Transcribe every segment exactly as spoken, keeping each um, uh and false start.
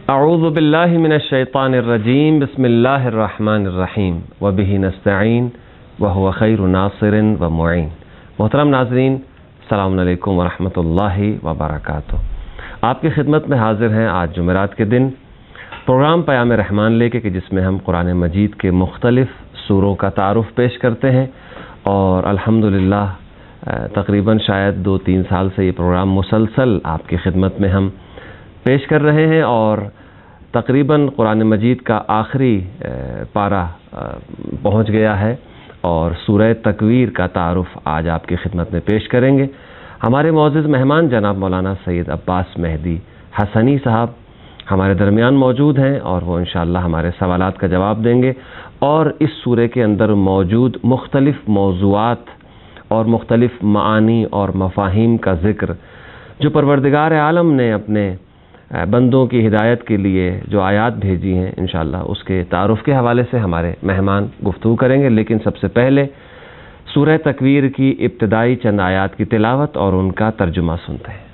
اعوذ باللہ من الشیطان الرجیم بسم اللہ الرحمن الرحیم وبہ نستعین وہو خیر ناصر و معین۔ محترم ناظرین، السلام علیکم ورحمۃ اللہ وبرکاتہ۔ آپ کی خدمت میں حاضر ہیں آج جمعرات کے دن پروگرام پیام رحمان لے کے کہ جس میں ہم قرآن مجید کے مختلف سوروں کا تعارف پیش کرتے ہیں، اور الحمدللہ تقریباً شاید دو تین سال سے یہ پروگرام مسلسل آپ کی خدمت میں ہم پیش کر رہے ہیں، اور تقریباً قرآن مجید کا آخری پارہ پہنچ گیا ہے، اور سورہ تکویر کا تعارف آج آپ کی خدمت میں پیش کریں گے۔ ہمارے معزز مہمان جناب مولانا سید عباس مہدی حسنی صاحب ہمارے درمیان موجود ہیں، اور وہ انشاءاللہ ہمارے سوالات کا جواب دیں گے، اور اس سورے کے اندر موجود مختلف موضوعات اور مختلف معانی اور مفاہیم کا ذکر جو پروردگار عالم نے اپنے بندوں کی ہدایت کے لیے جو آیات بھیجی ہیں، انشاءاللہ اس کے تعارف کے حوالے سے ہمارے مہمان گفتگو کریں گے۔ لیکن سب سے پہلے سورہ تکویر کی ابتدائی چند آیات کی تلاوت اور ان کا ترجمہ سنتے ہیں۔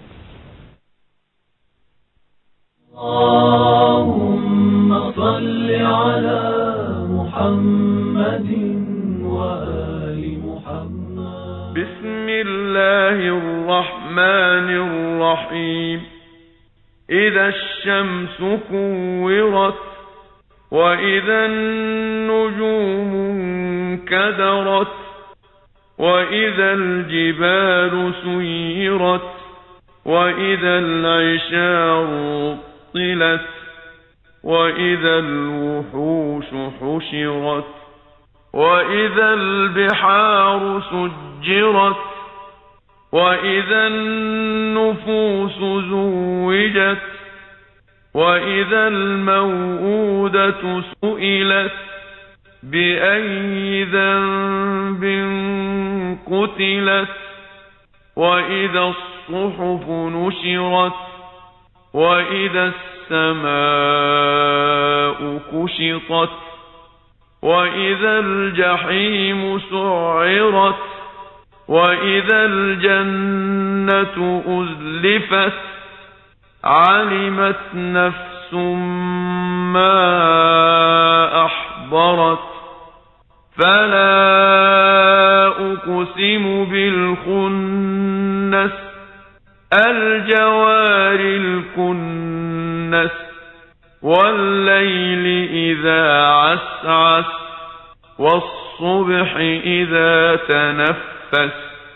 اللہم صل علی محمد وآل محمد۔ بسم اللہ الرحمن الرحیم۔ اذا الشمس كورت واذا النجوم انكدرت واذا الجبال سيرت واذا العشار طلت واذا الوحوش حشرت واذا البحار سجرت وَإِذَا النُّفُوسُ زُوِّجَتْ وَإِذَا الْمَوْءُودَةُ سُئِلَتْ بِأَيِّ ذَنبٍ قُتِلَتْ وَإِذَا الصُّحُفُ نُشِرَتْ وَإِذَا السَّمَاءُ كُشِطَتْ وَإِذَا الْجَحِيمُ سُعِّرَتْ وَإِذَا الْجَنَّةُ أُزْلِفَتْ عَلِمَتْ نَفْسٌ مَّا أَحْضَرَتْ فَلَا أُقْسِمُ بِالْخُنَّسِ الْجَوَارِ الْكُنَّسِ وَاللَّيْلِ إِذَا عَسْعَسَ وَالصُّبْحِ إِذَا تَنَفَّسَ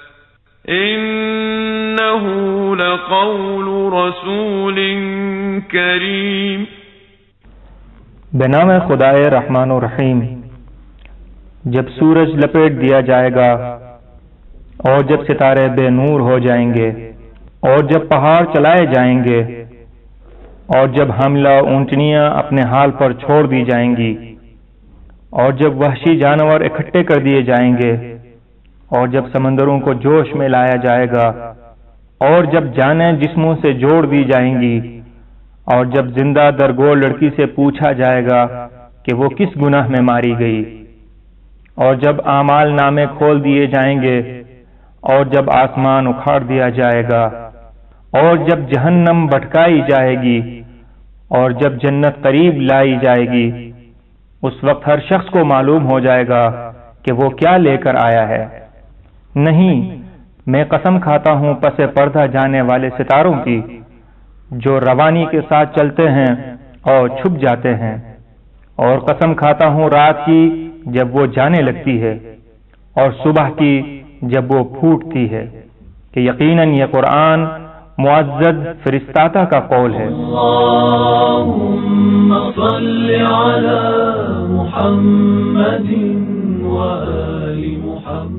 إِنَّهُ لَقَوْلُ رَسُولٍ كَرِيمٍ۔ بنام خدائے رحمان و رحیم۔ جب سورج لپیٹ دیا جائے گا، اور جب ستارے بے نور ہو جائیں گے، اور جب پہاڑ چلائے جائیں گے، اور جب حاملہ اونٹنیاں اپنے حال پر چھوڑ دی جائیں گی، اور جب وحشی جانور اکٹھے کر دیے جائیں گے، اور جب سمندروں کو جوش میں لایا جائے گا، اور جب جانیں جسموں سے جوڑ دی جائیں گی، اور جب زندہ درگور لڑکی سے پوچھا جائے گا کہ وہ کس گناہ میں ماری گئی، اور جب اعمال نامے کھول دیے جائیں گے، اور جب آسمان اکھاڑ دیا جائے گا، اور جب جہنم بھٹکائی جائے گی، اور جب جنت قریب لائی جائے گی، اس وقت ہر شخص کو معلوم ہو جائے گا کہ وہ کیا لے کر آیا ہے۔ نہیں، میں قسم کھاتا ہوں پس پردہ جانے والے ستاروں کی، جو روانی کے ساتھ چلتے ہیں اور چھپ جاتے ہیں، اور قسم کھاتا ہوں رات کی جب وہ جانے لگتی ہے، اور صبح کی جب وہ پھوٹتی ہے، کہ یقیناً یہ قرآن معزز فرستادہ کا قول ہے۔ اللہم صل علی محمد وآل محمد۔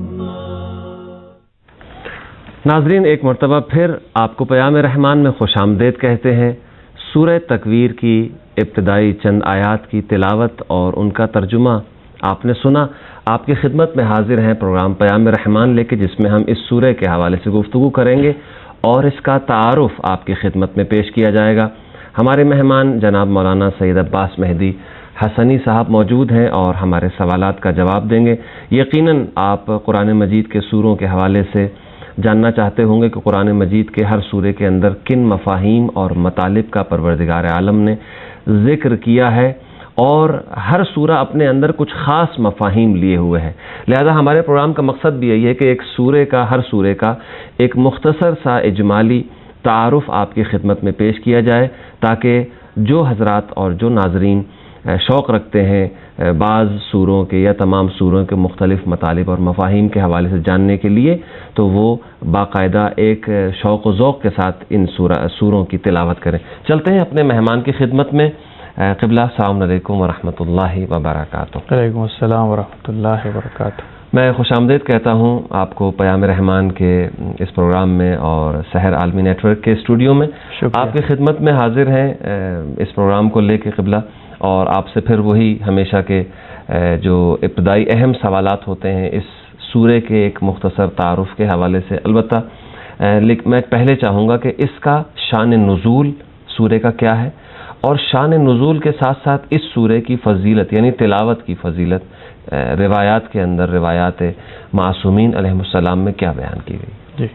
ناظرین، ایک مرتبہ پھر آپ کو پیام رحمان میں خوش آمدید کہتے ہیں۔ سورہ تکویر کی ابتدائی چند آیات کی تلاوت اور ان کا ترجمہ آپ نے سنا۔ آپ کی خدمت میں حاضر ہیں پروگرام پیام رحمان لے کے، جس میں ہم اس سورہ کے حوالے سے گفتگو کریں گے، اور اس کا تعارف آپ کی خدمت میں پیش کیا جائے گا۔ ہمارے مہمان جناب مولانا سید عباس مہدی حسنی صاحب موجود ہیں اور ہمارے سوالات کا جواب دیں گے۔ یقیناً آپ قرآن مجید کے سوروں کے حوالے سے جاننا چاہتے ہوں گے کہ قرآن مجید کے ہر سورے کے اندر کن مفاہیم اور مطالب کا پروردگار عالم نے ذکر کیا ہے، اور ہر سورہ اپنے اندر کچھ خاص مفاہیم لیے ہوئے ہے۔ لہذا ہمارے پروگرام کا مقصد بھی یہی ہے کہ ایک سورے کا ہر سورے کا ایک مختصر سا اجمالی تعارف آپ کی خدمت میں پیش کیا جائے، تاکہ جو حضرات اور جو ناظرین شوق رکھتے ہیں بعض سوروں کے یا تمام سوروں کے مختلف مطالب اور مفاہیم کے حوالے سے جاننے کے لیے، تو وہ باقاعدہ ایک شوق و ذوق کے ساتھ ان سورہ سوروں کی تلاوت کریں۔ چلتے ہیں اپنے مہمان کی خدمت میں۔ قبلہ السلام علیکم ورحمۃ اللہ وبرکاتہ۔ وعلیکم السلام ورحمۃ اللہ وبرکاتہ۔ میں خوش آمدید کہتا ہوں آپ کو پیام رحمان کے اس پروگرام میں اور سحر عالمی نیٹ ورک کے اسٹوڈیو میں۔ آپ کی خدمت میں حاضر ہیں اس پروگرام کو لے کے قبلہ، اور آپ سے پھر وہی ہمیشہ کے جو ابتدائی اہم سوالات ہوتے ہیں اس سورے کے ایک مختصر تعارف کے حوالے سے۔ البتہ میں پہلے چاہوں گا کہ اس کا شان نزول سورے کا کیا ہے، اور شان نزول کے ساتھ ساتھ اس سورے کی فضیلت یعنی تلاوت کی فضیلت روایات کے اندر، روایات معصومین علیہم السلام میں کیا بیان کی گئی۔ جی،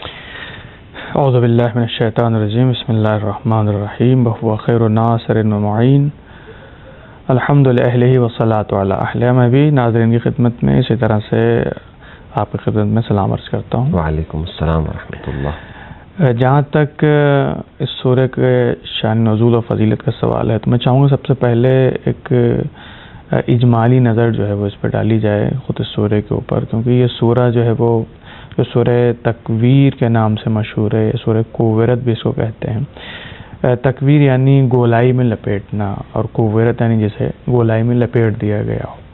اعوذ باللہ من الشیطان الرجیم، بسم اللہ الرحمن الرحیم، وہو خیر ناصر و معین، الحمد للہ والصلاۃ علی اہلہ۔ میں بھی ناظرین کی خدمت میں اسی طرح سے آپ کی خدمت میں سلام عرض کرتا ہوں۔ وعلیکم السلام ورحمۃ اللہ۔ جہاں تک اس سورہ کے شان نزول و فضیلت کا سوال ہے، تو میں چاہوں گا سب سے پہلے ایک اجمالی نظر جو ہے وہ اس پہ ڈالی جائے خود اس سورہ کے اوپر، کیونکہ یہ سورہ جو ہے وہ جو سورہ تکویر کے نام سے مشہور ہے، سورہ کوورت بھی اس کو کہتے ہیں۔ تکویر یعنی گولائی میں لپیٹنا، اور کوورت یعنی جسے گولائی میں لپیٹ دیا گیا ہو۔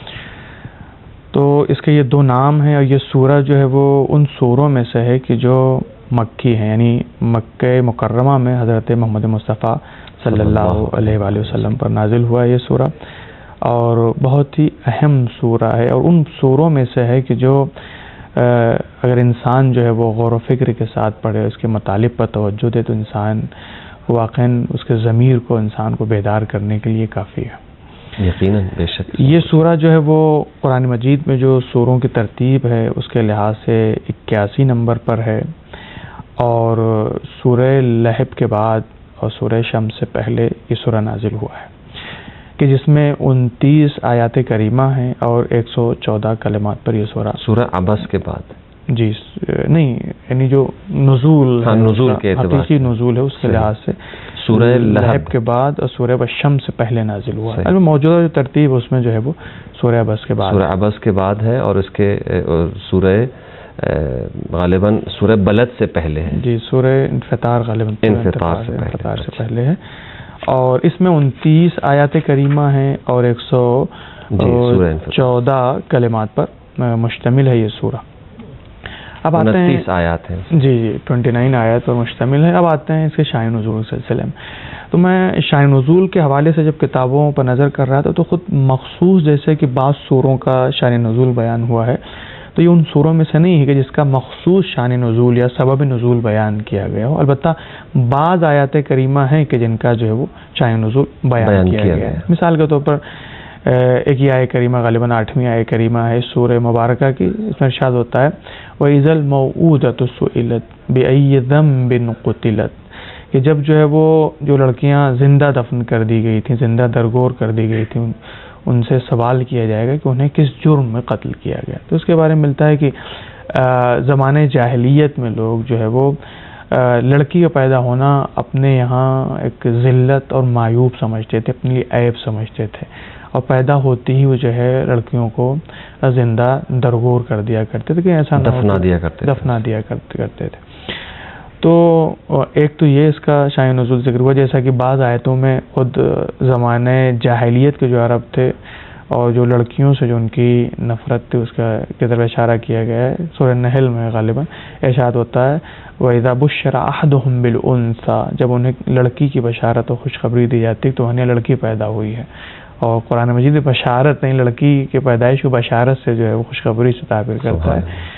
تو اس کے یہ دو نام ہیں، اور یہ سورہ جو ہے وہ ان سوروں میں سے ہے کہ جو مکی ہیں، یعنی مکہ مکرمہ میں حضرت محمد مصطفیٰ صلی اللہ علیہ وآلہ وسلم پر نازل ہوا ہے یہ سورہ، اور بہت ہی اہم سورہ ہے، اور ان سوروں میں سے ہے کہ جو اگر انسان جو ہے وہ غور و فکر کے ساتھ پڑھے، اس کے مطالب پر توجہ دے، تو انسان واقعاً اس کے ضمیر کو انسان کو بیدار کرنے کے لیے کافی ہے۔ یقیناً، بے شک یہ سورہ جو ہے وہ قرآن مجید میں جو سوروں کی ترتیب ہے اس کے لحاظ سے اکیاسی نمبر پر ہے، اور سورہ لہب کے بعد اور سورہ شمس سے پہلے یہ سورہ نازل ہوا ہے، کہ جس میں انتیس آیات کریمہ ہیں اور ایک سو چودہ کلمات پر یہ سورہ سورہ عبس کے بعد جی نہیں یعنی جو نزول ہاں نزول کے اعتبار حقیقی نزول ہے اس کے لحاظ سے سورہ لہب کے بعد اور سورہ شمس سے پہلے نازل ہوا ہے۔ موجودہ جو ترتیب اس میں جو ہے وہ سورہ عبس کے بعد سورہ عبس کے بعد ہے، اور اس کے سورہ غالباً سورہ بلد سے پہلے ہے جی، سورہ انفطار غالباً انفطار سے انفطار سے پہلے ہے، اور اس میں انتیس آیات کریمہ ہیں اور ایک سو چودہ کلمات پر مشتمل ہے یہ سورہ۔ اب آتے ہیں انتیس آیات ہیں جی جی ٹوئنٹی نائن آیات پر مشتمل ہے۔ اب آتے ہیں اس کے شان نزول کے سلسلے میں، تو میں شان نزول کے حوالے سے جب کتابوں پر نظر کر رہا تھا تو خود مخصوص جیسے کہ بعض سوروں کا شان نزول بیان ہوا ہے، تو یہ ان سوروں میں سے نہیں ہے کہ جس کا مخصوص شان نزول یا سبب نزول بیان کیا گیا ہو، البتہ بعض آیات کریمہ ہیں کہ جن کا جو ہے وہ شان نزول بیان, بیان کیا, کیا گیا ہے۔ مثال کے طور پر ایک یہ آیت کریمہ غالباً آٹھویں آیت کریمہ ہے سورہ مبارکہ کی، اس میں ارشاد ہوتا ہے وَإِذَا الْمَوْءُودَةُ سُئِلَتْ بِأَيِّ ذَنبٍ قُتِلَتْ، کہ جب جو ہے وہ جو لڑکیاں زندہ دفن کر دی گئی تھیں، زندہ درگور کر دی گئی تھیں، ان سے سوال کیا جائے گا کہ انہیں کس جرم میں قتل کیا گیا۔ تو اس کے بارے میں ملتا ہے کہ زمانے جاہلیت میں لوگ جو ہے وہ لڑکی کا پیدا ہونا اپنے یہاں ایک ذلت اور معیوب سمجھتے تھے، اپنی عیب سمجھتے تھے، اور پیدا ہوتی ہی وہ جو ہے لڑکیوں کو زندہ درگور کر دیا کرتے تھے کہ ایسا دفنا دیا کرتے دفنا دیا کرتے تھے۔ تو ایک تو یہ اس کا شان نزول ذکر ہوا، جیسا کہ بعض آیتوں میں خود زمانے جاہلیت کے جو عرب تھے اور جو لڑکیوں سے جو ان کی نفرت تھی اس کا کی طرف اشارہ کیا گیا ہے۔ سورہ نحل میں غالباً ارشاد ہوتا ہے وَإِذَا بُشِّرَ أَحَدُهُم بِالْأُنثىٰ، جب انہیں لڑکی کی بشارت اور خوشخبری دی جاتی تو انہیں لڑکی پیدا ہوئی ہے، اور قرآن مجید بشارت نہیں، لڑکی کے پیدائش کی بشارت سے جو ہے وہ خوشخبری سے تعبیر کرتا ہے۔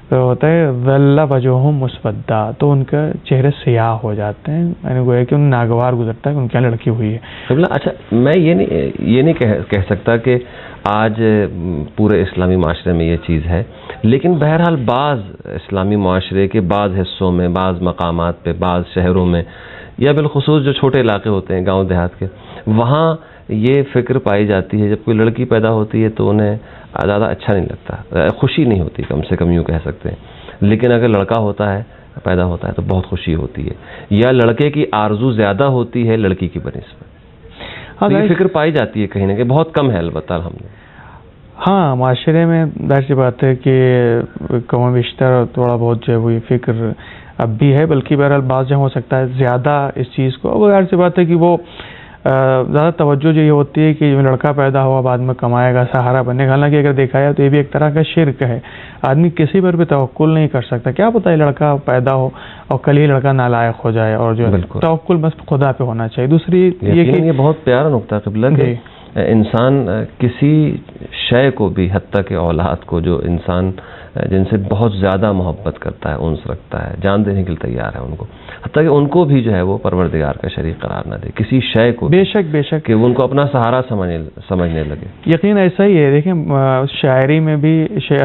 تو ہوتا ہے ظل وجوہہم مسودا، تو ان کا چہرے سیاہ ہو جاتے ہیں، یعنی گویا کہ ان ناگوار گزرتا ہے کہ ان کے یہاں لڑکی ہوئی ہے. اچھا میں یہ نہیں یہ نہیں کہہ کہہ سکتا کہ آج پورے اسلامی معاشرے میں یہ چیز ہے، لیکن بہرحال بعض اسلامی معاشرے کے بعض حصوں میں، بعض مقامات پہ، بعض شہروں میں، یا بالخصوص جو چھوٹے علاقے ہوتے ہیں گاؤں دیہات کے، وہاں یہ فکر پائی جاتی ہے جب کوئی لڑکی پیدا ہوتی ہے تو انہیں زیادہ اچھا نہیں لگتا، خوشی نہیں ہوتی، کم سے کم یوں کہہ سکتے ہیں. لیکن اگر لڑکا ہوتا ہے، پیدا ہوتا ہے، تو بہت خوشی ہوتی ہے، یا لڑکے کی آرزو زیادہ ہوتی ہے لڑکی کی بنسبت. تو یہ فکر پائی جاتی ہے کہیں نہ کہیں، بہت کم ہے البتہ الحمد. ہاں معاشرے میں ظاہر سی بات ہے کہ کم و بیشتر تھوڑا بہت جو ہے وہ یہ فکر اب بھی ہے، بلکہ بہرحال بعض جہاں ہو سکتا ہے زیادہ اس چیز کو. وہ ظاہر سی بات ہے کہ وہ زیادہ توجہ جو یہ ہوتی ہے کہ لڑکا پیدا ہوا بعد میں کمائے گا، سہارا بنے گا. حالانکہ اگر دیکھا جائے تو یہ بھی ایک طرح کا شرک ہے. آدمی کسی پر بھی توکل نہیں کر سکتا. کیا پتہ ہے لڑکا پیدا ہو اور کل ہی لڑکا نالائق ہو جائے، اور جو توکل بس خدا پہ ہونا چاہیے. دوسری یہ کہ یہ بہت پیارا نقطہ قبلہ کہ انسان کسی شے کو بھی، حتیٰ کہ اولاد کو، جو انسان جن سے بہت زیادہ محبت کرتا ہے، انس رکھتا ہے، جان دینے کے لیے تیار ہے ان کو، حتیٰ کہ ان کو بھی جو ہے وہ پروردگار کا شریک قرار نہ دے، کسی شے کو بے شک بے شک کہ وہ ان کو اپنا سہارا سمجھنے سمجھنے لگے. یقین ایسا ہی ہے. دیکھیں شاعری میں بھی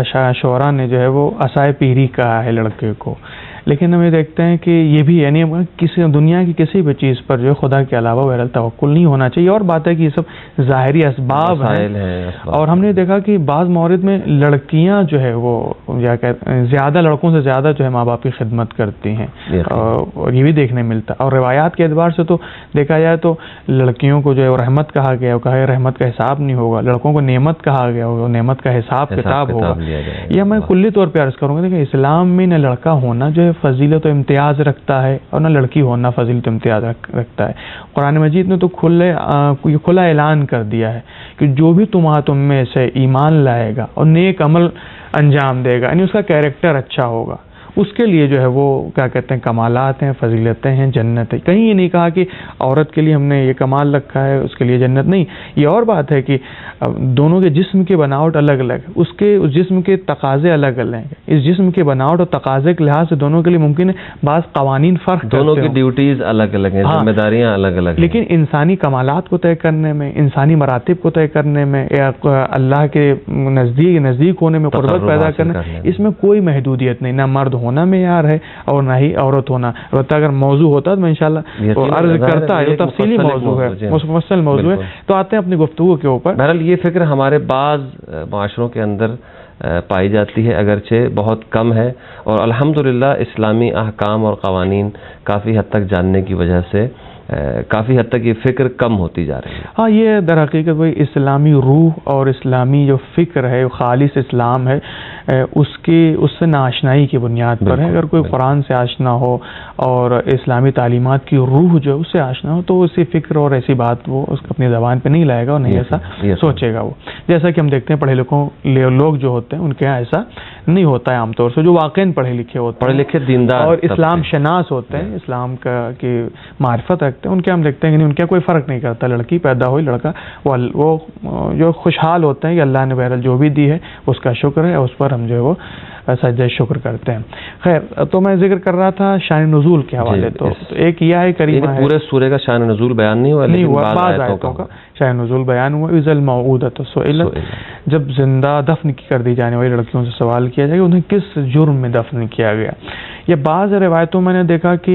شعراء نے جو ہے وہ عصائے پیری کہا ہے لڑکے کو، لیکن ہم یہ دیکھتے ہیں کہ یہ بھی یعنی کسی دنیا کی کسی بھی چیز پر جو خدا کے علاوہ بہرحال توکل نہیں ہونا چاہیے. اور بات ہے کہ یہ سب ظاہری اسباب ہیں، اور ہم نے دیکھا کہ بعض مورد میں لڑکیاں جو ہے وہ کیا کہتے ہیں زیادہ لڑکوں سے زیادہ جو ہے ماں باپ کی خدمت کرتی ہیں، اور یہ بھی دیکھنے ملتا. اور روایات کے اعتبار سے تو دیکھا جائے تو لڑکیوں کو جو ہے رحمت کہا گیا، وہ کہا رحمت کا حساب نہیں ہوگا. لڑکوں کو نعمت کہا گیا، وہ نعمت کا حساب کتاب ہوگا. یہ میں کلی طور پہ عرض کروں گا. دیکھیں اسلام میں نہ لڑکا ہونا جو ہے فضیلت و امتیاز رکھتا ہے، اور نہ لڑکی ہونا فضیلت و امتیاز رکھتا ہے. قرآن مجید نے تو کھلے کھلا اعلان کر دیا ہے کہ جو بھی تمہارا تم میں سے ایمان لائے گا اور نیک عمل انجام دے گا، یعنی اس کا کیریکٹر اچھا ہوگا، اس کے لیے جو ہے وہ کیا کہتے ہیں کمالات ہیں، فضیلتیں ہیں، جنت ہے. کہیں یہ نہیں کہا کہ عورت کے لیے ہم نے یہ کمال رکھا ہے اس کے لیے جنت نہیں. یہ اور بات ہے کہ دونوں کے جسم کی بناوٹ الگ الگ ہے، اس کے اس جسم کے تقاضے الگ الگ ہیں. اس جسم کے بناوٹ اور تقاضے کے لحاظ سے دونوں کے لیے ممکن ہے بعض قوانین فرق کرتے ہوں، دونوں کی ڈیوٹیز الگ الگ ہیں، ذمہ داریاں الگ الگ ہیں، لیکن انسانی کمالات کو طے کرنے میں، انسانی مراتب کو طے کرنے میں، یا اللہ کے نزدیک نزدیک ہونے میں، قربت پیدا کرنے، اس میں کوئی محدودیت نہیں. نہ مرد ہونا معیار ہے اور نہ ہی عورت ہونا. البتہ اگر موضوع ہوتا تو میں انشاءاللہ عرض کرتا ہے، جو تفصیلی موضوع ہے، مفصل موضوع ہے. تو آتے ہیں اپنی گفتگو کے اوپر. بہرحال یہ فکر ہمارے بعض معاشروں کے اندر پائی جاتی ہے، اگرچہ بہت کم ہے، اور الحمدللہ اسلامی احکام اور قوانین کافی حد تک جاننے کی وجہ سے کافی حد تک یہ فکر کم ہوتی جا رہی ہے. ہاں یہ در حقیقت وہی اسلامی روح اور اسلامی جو فکر ہے، خالص اسلام ہے، اس کی اس سے ناآشنائی کی بنیاد پر ہے. اگر کوئی قرآن سے آشنا ہو اور اسلامی تعلیمات کی روح جو ہے اس سے آشنا ہو، تو اسی فکر اور ایسی بات وہ اس اپنی زبان پہ نہیں لائے گا اور نہیں ایسا سوچے گا. وہ جیسا کہ ہم دیکھتے ہیں پڑھے لکھوں لوگ جو ہوتے ہیں ان کے یہاں ایسا نہیں ہوتا ہے عام طور سے. جو واقعی پڑھے لکھے ہوتے ہیں، پڑھے لکھے دیندار اور اسلام شناس ہوتے ہیں، اسلام کا کی معرفت رکھتے ہیں، ان کے ہم دیکھتے ہیں کہ ان کے کوئی فرق نہیں کرتا. لڑکی پیدا ہوئی، لڑکا، وہ جو خوشحال ہوتے ہیں کہ اللہ نے بہرحال جو بھی دی ہے اس کا شکر ہے، اس پر ہم جو ہے وہ سجدہ شکر کرتے ہیں. خیر، تو میں ذکر کر رہا تھا شان نزول کے حوالے. تو ایک یہ ہے کریمہ ہے، پورے سورے کا شان نزول بیان نہیں ہوا، نہیں ہوا، بعض آیتوں کا شان نزول بیان ہوا. اذا الموءودۃ سئلت، جب زندہ دفن کر دی جانے والی لڑکیوں سے سوال کیا جائے کہ انہیں کس جرم میں دفن کیا گیا. یہ بعض روایتوں میں نے دیکھا کہ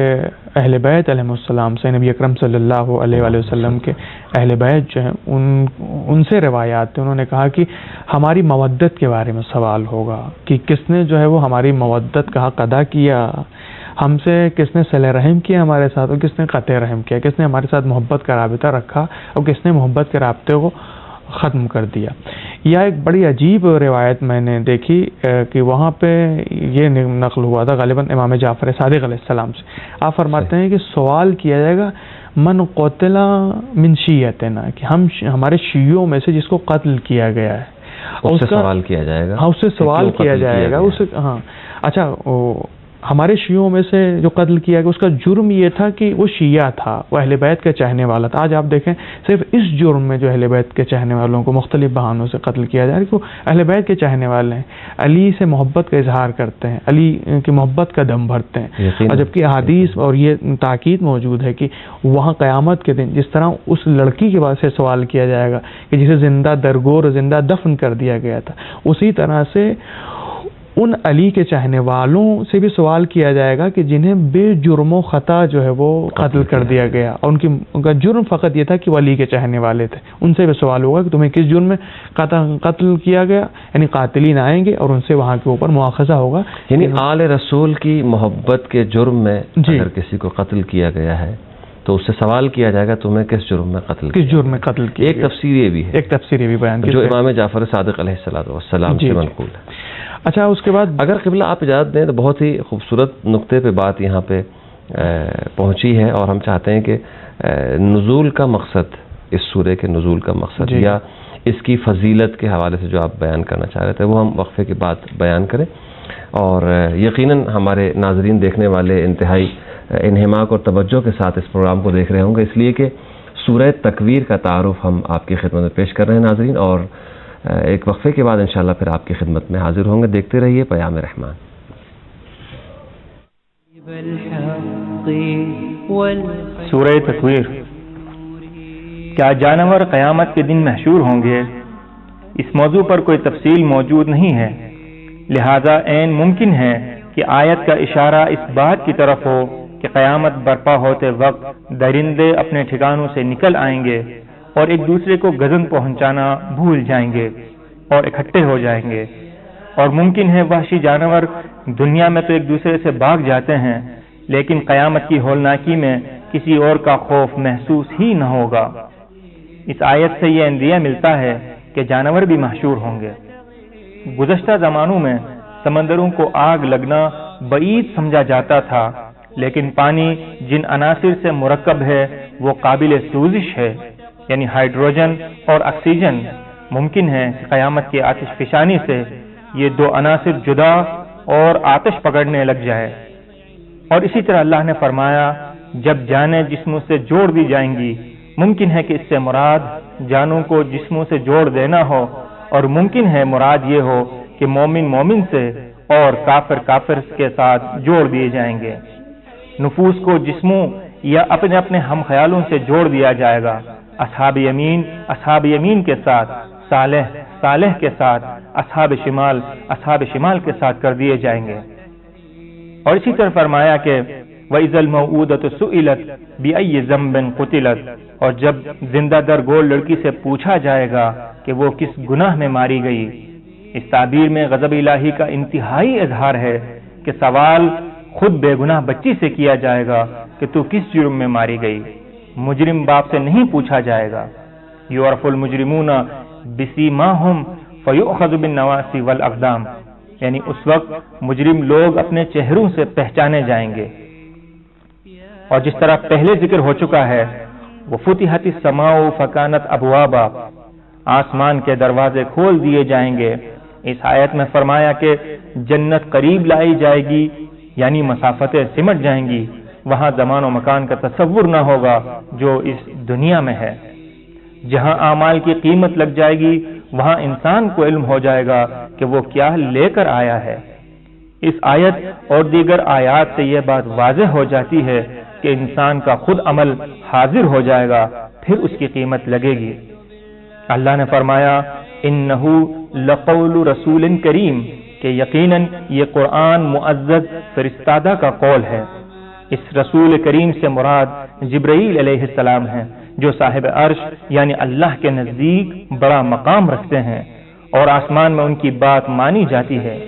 اہل بیت علیہ السلام سے، نبی اکرم صلی اللہ علیہ وآلہ وسلم کے اہل بیت جو ہیں ان ان سے روایات تھے. انہوں نے کہا کہ ہماری مودت کے بارے میں سوال ہوگا کہ کس نے جو ہے وہ ہماری مودت کا حق ادا کیا، ہم سے کس نے صلہ رحم کیا ہمارے ساتھ، اور کس نے قطع رحم کیا، کس نے ہمارے ساتھ محبت کا رابطہ رکھا اور کس نے محبت کے رابطے کو ختم کر دیا. یا ایک بڑی عجیب روایت میں نے دیکھی کہ وہاں پہ یہ نقل ہوا تھا غالباً امام جعفر صادق علیہ السلام سے. آپ فرماتے ہیں کہ سوال کیا جائے گا من قتل من شیعتنا، کہ ہم ہمارے شیعوں میں سے جس کو قتل کیا گیا ہے اس سے سوال کیا جائے گا. ہاں، اس سے سوال کیا جائے گا. اس ہاں اچھا ہمارے شیعوں میں سے جو قتل کیا گیا اس کا جرم یہ تھا کہ وہ شیعہ تھا، وہ اہل بیت کا چاہنے والا تھا۔ آج آپ دیکھیں صرف اس جرم میں جو اہل بیت کے چاہنے والوں کو مختلف بہانوں سے قتل کیا جا رہا ہے کہ وہ اہل بیت کے چاہنے والے ہیں، علی سے محبت کا اظہار کرتے ہیں، علی کی محبت کا دم بھرتے ہیں، اور جبکہ احادیث اور یہ تاکید موجود ہے کہ وہاں قیامت کے دن جس طرح اس لڑکی کے بعد سے سوال کیا جائے گا کہ جسے زندہ درگور زندہ دفن کر دیا گیا تھا، اسی طرح سے ان علی کے چاہنے والوں سے بھی سوال کیا جائے گا کہ جنہیں بے جرم و خطا جو ہے وہ قتل کر دیا گیا، اور ان کی ان کا جرم فقط یہ تھا کہ وہ علی کے چاہنے والے تھے۔ ان سے بھی سوال ہوگا کہ تمہیں کس جرم میں قتل کیا گیا، یعنی قاتلین آئیں گے اور ان سے وہاں کے اوپر مواخذہ ہوگا۔ یعنی آل رسول کی محبت کے جرم میں اگر کسی کو قتل کیا گیا ہے تو اس سے سوال کیا جائے گا تمہیں کس جرم میں قتل کس جرم میں قتل کیا۔ ایک تفسیر یہ بھی ہے، ایک تفسیر یہ بھی بیان جو امام جعفر صادق علیہ الصلوۃ والسلام سے منقول ہے۔ اچھا، اس کے بعد اگر قبلہ آپ اجازت دیں تو بہت ہی خوبصورت نقطے پہ بات یہاں پہ پہنچی ہے، اور ہم چاہتے ہیں کہ نزول کا مقصد، اس سورہ کے نزول کا مقصد یا اس کی فضیلت کے حوالے سے جو آپ بیان کرنا چاہ رہے تھے وہ ہم وقفے کے بعد بیان کریں، اور یقیناً ہمارے ناظرین دیکھنے والے انتہائی انہماک اور توجہ کے ساتھ اس پروگرام کو دیکھ رہے ہوں گے، اس لیے کہ سورہ تکویر کا تعارف ہم آپ کی خدمت میں پیش کر رہے ہیں ناظرین، اور ایک وقفے کے بعد انشاءاللہ پھر آپ کی خدمت میں حاضر ہوں گے۔ دیکھتے رہیے پیام رحمان۔ سورہ تکویر۔ کیا جانور قیامت کے دن محشور ہوں گے؟ اس موضوع پر کوئی تفصیل موجود نہیں ہے، لہذا عین ممکن ہے کہ آیت کا اشارہ اس بات کی طرف ہو کہ قیامت برپا ہوتے وقت درندے اپنے ٹھکانوں سے نکل آئیں گے اور ایک دوسرے کو گزن پہنچانا بھول جائیں گے اور اکٹھے ہو جائیں گے، اور ممکن ہے وحشی جانور دنیا میں تو ایک دوسرے سے بھاگ جاتے ہیں لیکن قیامت کی ہولناکی میں کسی اور کا خوف محسوس ہی نہ ہوگا۔ اس آیت سے یہ اندیہ ملتا ہے کہ جانور بھی محشور ہوں گے۔ گزشتہ زمانوں میں سمندروں کو آگ لگنا بعید سمجھا جاتا تھا، لیکن پانی جن عناصر سے مرکب ہے وہ قابل سوزش ہے، یعنی ہائیڈروجن اور آکسیجن۔ ممکن ہے کہ قیامت کی آتش فشانی سے یہ دو عناصر جدا اور آتش پکڑنے لگ جائے، اور اسی طرح اللہ نے فرمایا جب جانیں جسموں سے جوڑ دی جائیں گی، ممکن ہے کہ اس سے مراد جانوں کو جسموں سے جوڑ دینا ہو، اور ممکن ہے مراد یہ ہو کہ مومن مومن سے اور کافر کافر کے ساتھ جوڑ دیے جائیں گے۔ نفوس کو جسموں یا اپنے اپنے ہم خیالوں سے جوڑ دیا جائے گا، اصحاب یمین اصحاب یمین کے ساتھ، صالح صالح کے ساتھ، اصحاب شمال اصحاب شمال کے ساتھ کر دیے جائیں گے۔ اور اسی طرح فرمایا کہ وَإِذَا الْمَوْءُودَةُ سُئِلَتْ بِأَيِّ ذَنبٍ قُتِلَتْ، اور جب زندہ در گور لڑکی سے پوچھا جائے گا کہ وہ کس گناہ میں ماری گئی۔ اس تعبیر میں غضب الہی کا انتہائی اظہار ہے کہ سوال خود بے گناہ بچی سے کیا جائے گا کہ تو کس جرم میں ماری گئی، مجرم باپ سے نہیں پوچھا جائے گا۔ یعرف المجرمون بسیماہم فیؤخذ بالنواصی والاقدام، یعنی اس وقت مجرم لوگ اپنے چہروں سے پہچانے جائیں گے۔ اور جس طرح پہلے ذکر ہو چکا ہے وفتحت السماء فکانت ابوابا، آسمان کے دروازے کھول دیے جائیں گے۔ اس آیت میں فرمایا کہ جنت قریب لائی جائے گی، یعنی مسافتیں سمٹ جائیں گی، وہاں زمان و مکان کا تصور نہ ہوگا جو اس دنیا میں ہے۔ جہاں اعمال کی قیمت لگ جائے گی وہاں انسان کو علم ہو جائے گا کہ وہ کیا لے کر آیا ہے۔ اس آیت اور دیگر آیات سے یہ بات واضح ہو جاتی ہے کہ انسان کا خود عمل حاضر ہو جائے گا، پھر اس کی قیمت لگے گی۔ اللہ نے فرمایا انہو لقول رسول کریم، کہ یقیناً یہ قرآن معزز فرستادہ کا قول ہے۔ اس رسول کریم سے مراد جبرائیل علیہ السلام ہیں، جو صاحب عرش یعنی اللہ کے نزدیک بڑا مقام رکھتے ہیں اور آسمان میں ان کی بات مانی جاتی ہے۔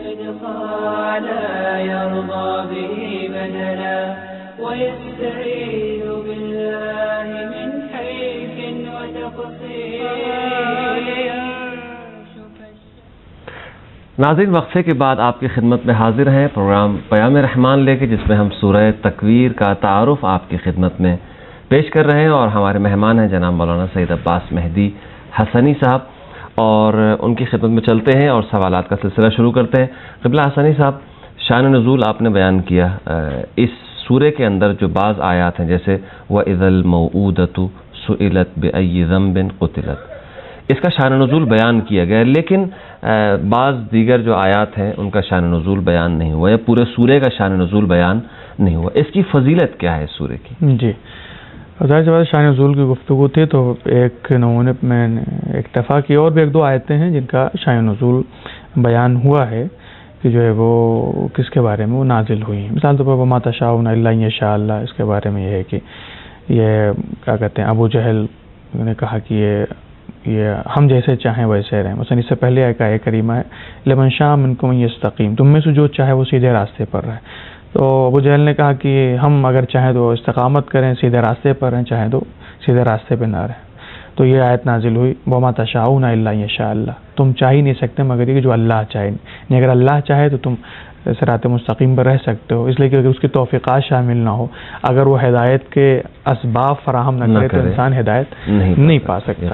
ناظرین، وقفے کے بعد آپ کی خدمت میں حاضر ہیں پروگرام پیام رحمان لے کے، جس میں ہم سورہ تکویر کا تعارف آپ کی خدمت میں پیش کر رہے ہیں، اور ہمارے مہمان ہیں جناب مولانا سید عباس مہدی حسنی صاحب، اور ان کی خدمت میں چلتے ہیں اور سوالات کا سلسلہ شروع کرتے ہیں۔ قبلہ حسنی صاحب، شان نزول آپ نے بیان کیا، اس سورے کے اندر جو بعض آیات ہیں جیسے وَإِذَا الْمَوْءُودَةُ سُئِلَتْ بِأَيِّ ذَنبٍ قُتِلَتْ، اس کا شان نزول بیان کیا گیا، لیکن بعض دیگر جو آیات ہیں ان کا شان نزول بیان نہیں ہوا، یا پورے سورے کا شان نزول بیان نہیں ہوا. اس کی فضیلت کیا ہے اس سورے کی؟ جی، ظاہر سی بات شان نزول کی گفتگو تھی تو ایک نمونے میں نے اکتفا کی، اور بھی ایک دو آیتیں ہیں جن کا شان نزول بیان ہوا ہے کہ جو ہے وہ کس کے بارے میں وہ نازل ہوئی ہیں. مثال طور پر وَمَا تَشَاءُونَ إِلَّا أَن يَشَاءَ اللَّهُ، اس کے بارے میں یہ ہے کہ یہ کیا کہتے ہیں ابو جہل نے کہا کہ یہ یہ ہم جیسے چاہیں ویسے رہیں. مثلا اس سے پہلے ایک آیت کریمہ ہے لَمَن شَاءَ مِنكُمْ أَن يَسْتَقِيمَ، تم میں سے جو چاہے وہ سیدھے راستے پر رہے. تو ابو جہل نے کہا کہ ہم اگر چاہیں تو استقامت کریں، سیدھے راستے پر رہیں، چاہیں تو سیدھے راستے پہ نہ رہیں. تو یہ آیت نازل ہوئی وَمَا تَشَاءُونَ إِلَّا أَن يَشَاءَ اللَّهُ، تم چاہ ہی نہیں سکتے مگر یہ کہ جو اللہ چاہے، نہیں اگر اللہ چاہے تو تم صراط مستقیم پر رہ سکتے ہو، اس لیے کہ اگر اس کی توفیقات شامل نہ ہو، اگر وہ ہدایت کے اسباب فراہم نہ کرے تو انسان ہدایت نہیں پا سکتا.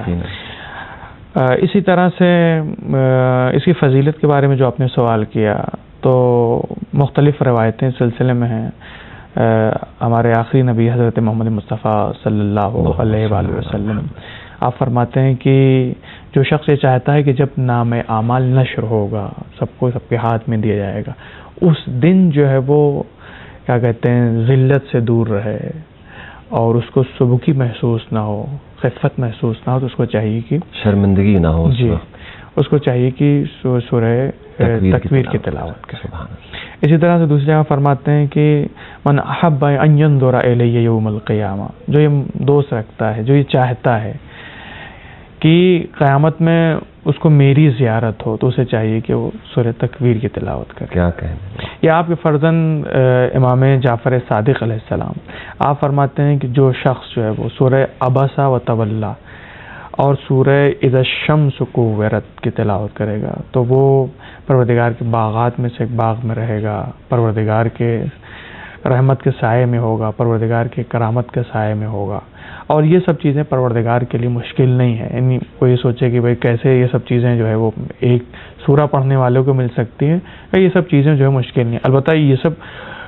اسی طرح سے اس کی فضیلت کے بارے میں جو آپ نے سوال کیا تو مختلف روایتیں سلسلے میں ہیں. ہمارے آخری نبی حضرت محمد مصطفیٰ صلی اللہ علیہ وآلہ وسلم آپ فرماتے ہیں کہ جو شخص یہ چاہتا ہے کہ جب نام اعمال نشر ہوگا، سب کو سب کے ہاتھ میں دیا جائے گا، اس دن جو ہے وہ کیا کہتے ہیں ذلت سے دور رہے اور اس کو سبکی محسوس نہ ہو، خفت محسوس نہ ہو، تو اس کو چاہیے کہ شرمندگی نہ ہو. جی، اس کو چاہیے کہ سورہ تکویر کی تلاوت کرے. اسی طرح سے دوسری جگہ فرماتے ہیں کہ من احب ان ينظر الی یوم القیامہ، جو یہ دوست رکھتا ہے، جو یہ چاہتا ہے کہ قیامت میں اس کو میری زیارت ہو، تو اسے چاہیے کہ وہ سورہ تکویر کی تلاوت کرے. کیا کہنے، یہ آپ کے فرزند امام جعفر صادق علیہ السلام آپ فرماتے ہیں کہ جو شخص جو ہے وہ سورہ عبسہ و تولی اور سورہ اذا الشمس کورت کی تلاوت کرے گا تو وہ پروردگار کے باغات میں سے ایک باغ میں رہے گا، پروردگار کے رحمت کے سائے میں ہوگا، پروردگار کے کرامت کے سائے میں ہوگا. اور یہ سب چیزیں پروردگار کے لیے مشکل نہیں ہے. یعنی کوئی یہ سوچے کہ بھئی کیسے یہ سب چیزیں جو ہے وہ ایک سورہ پڑھنے والوں کو مل سکتی ہیں، یہ سب چیزیں جو ہے مشکل نہیں. البتہ یہ سب